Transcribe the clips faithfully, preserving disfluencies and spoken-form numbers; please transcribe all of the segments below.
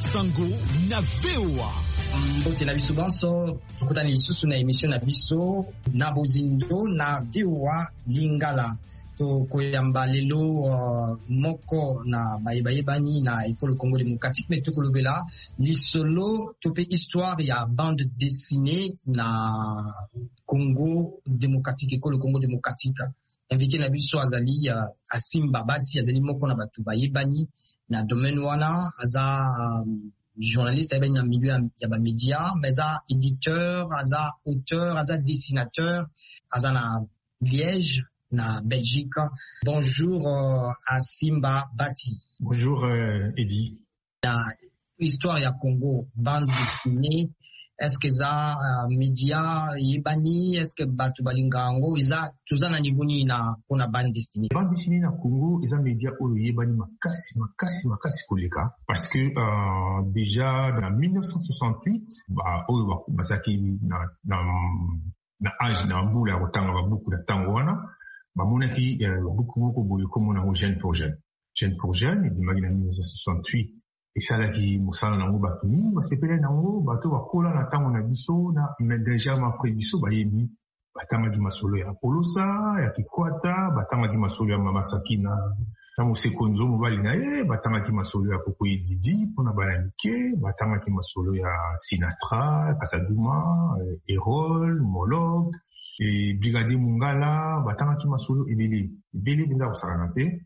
Sango na V O A. Mbote na biso banso tukutani lisusu na emission na biso na bozindo na V O A Lingala to koyamba lelo uh, moko na bayebayebani na ekolo Congo démocratique mais tokolobela lisolo tope histoire ya bande dessinée na Congo démocratique ekolo Congo démocratique. Invité na biso azali uh, Asimba Bati azali moko na batu bayebani na domaine wana aza um, journaliste avec un milieu ya ba média mais aza éditeur aza auteur aza dessinateur aza na Liège na Belgique. Bonjour uh, Asimba Bati. Bonjour uh, Eddie. La histoire ya Congo bande dessinée, est-ce que ça uh, média yebani, est-ce que batu balingango iza tuzana nibuni na kuna bande dessinée bande dessinée na Congo iza média oyo yebani makasi makasi makasi koleka parce que uh, déjà dans mille neuf cent soixante-huit ba oyo basaki na na na âge na mbula ya kotanga ba beaucoup de tango wana bamonaki uh, beaucoup beaucoup boye comme on a jeune pour jeune jeune pour jeune et bimaki na mille neuf cent soixante-huit esalaki mosala nango bato mingi basepela nango bato bakola na ntango na biso na déjà mapres biso bayebi batangaki masolo ya Apolosa ya Kikwata batangaki masolo ya Mama Sakina na Mosekonzo mobali na ye batangaki masolo ya Kokoye Didi mpona bana mike batangaki masolo ya Sinatra Kasaduma Erol Molog et Brigadier Mungala batangaki masolo ebele ebele benda kosalana te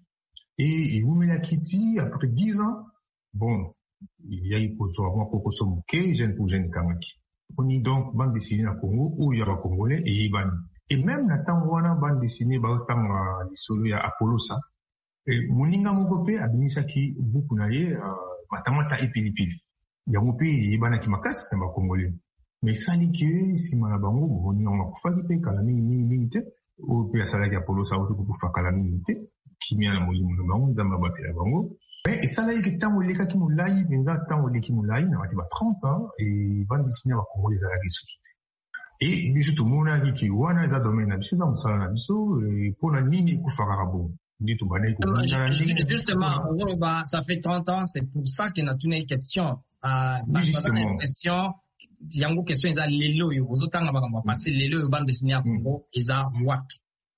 et ewumelaki ti après dix ans. Bon, il y a eu pour toi, moi, Koko Somuke, jeune pour jeune Kamaki. On y donc bande dessinée na Congo, où il y a des Congolais et Ibani. Et même na Tangwana, bande dessinée, bah, autant les solos à Apolosa. Et Moninga Mogope, a binisaki, beaucoup naye, matamata et pilipili. Il y a mon pays, Ibana qui makas, c'est ma Congolais. Mais ça dit que, si Manabango, on y a un kufaki pe, kalami, minimité, ou pe, à salaki Apolosa, ou tout pour kalami, minimité, qui met à la molie, mon zamba bate la bango. Et ça là, il y a tant de qui moulaï, mais ça tant de qui moulaï, on a trente ans et bande dessinée va Congo les arabe société. Et biso tout monde a dit que wana za domaine na biso za musala na biso et pour na nini kufaka bon. Dit tout bana ko. Justement, ça fait trente ans, c'est pour ça qu'on a tourné une question. Ah, une question. Yango question eza lelo yo ozotanga makambo parce lelo yo bande dessinée à Congo eza wapi.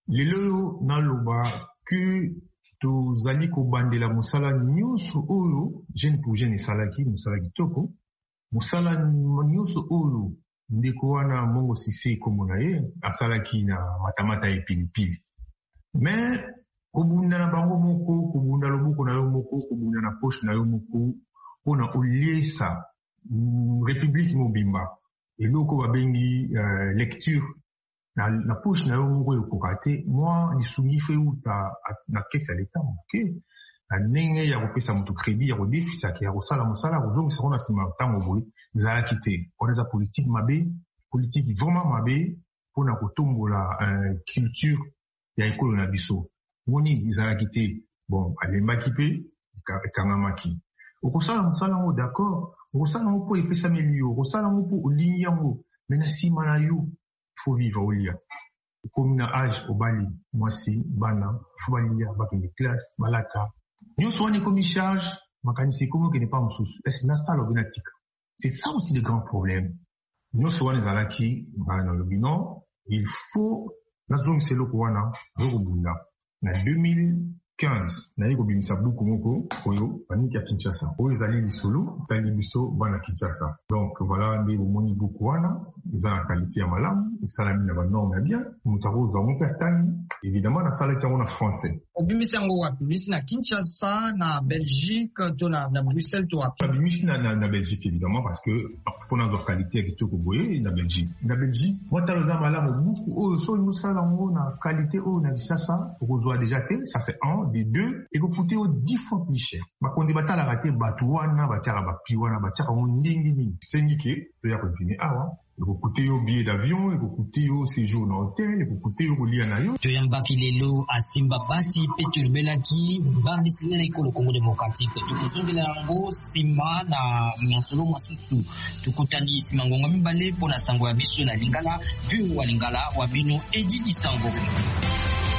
Lelo na loba que tozali kobandela mosala nyonso oyo jeune pour jeune esalaki mosala kitoko mosala nyonso oyo ndeko wana Mongo Sise komona ye asalaki na matamata ya pilipili mais kobunda na bango moko kobunda loboko na yo moko kobunda na poche na yo moko mpona oliesa république mobimba eloko babengi uh, lecture na na poche na yo moko ekoka te moi lisungi fe uta na kesi ya leta moke na ndenge ya kopesa moto crédit ya kodefisaki ya kosala mosala kozongisa ngo na nsima ntango boye ezalaki te wana eza politique mabe politique vraiment mabe mpona kotombola uh, culture ya ekolo na biso moni ezalaki te bon alembaki mpe ekangamaki okosala mosala yango d'accord okosala yango mpo epesameli yo okosala yango mpo olingi yango me na nsima na yo faut vivre au lia. Comme na âge au bali, moi si, bana, faut balia, bakende classe, balata. Nous souvent les commis charge, makanisi comment que n'est pas moussous. Est-ce na salle obinatique. C'est ça aussi le grand problème. Nous souvent les alaki, dans le bilan, il faut, la zone c'est le kouana, le robunda. Na deux mille quinze, na yiko bimisa buku moko, oyo, paniki ya Kinshasa. Oyo zali lisolo, tali biso, bana Kinshasa. Donc voilà, les moni buku wana, ils ont la qualité à malam, ils sont la mine à norme bien, nous avons un peu évidemment, la salle est en français. Obimisi yango wapi? Obimisi na Kinshasa, na Belgique, to na, na Bruxelles, to wapi? Obimisi na, na, na Belgique, évidemment, parce que, pour notre qualité, avec tout le na Belgique. Na Belgique, moi, t'as le malam, beaucoup, oh, so, nous, ça, na qualité, oh, na Kinshasa, on déjà tel, ça c'est un, des deux, et que coûter au dix fois plus cher. Ma kondi bata la raté, batouana, batiara, bapiwana, batiara, on ndingi, c'est niqué, tu vas continuer, ah, ouais. Il faut coûter au billet d'avion, il faut coûter au séjour dans l'hôtel, il faut coûter au lit à nayo. Toyambaki lelo Asimba Bati Peter Belaki bande dessinée na ekolo Congo démocratique. Tukuzongela yango sima na masolo masusu. Tukutani sima ngonga mibale pona sango ya biso na Lingala, vu wa Lingala wa bino Eddie Sango.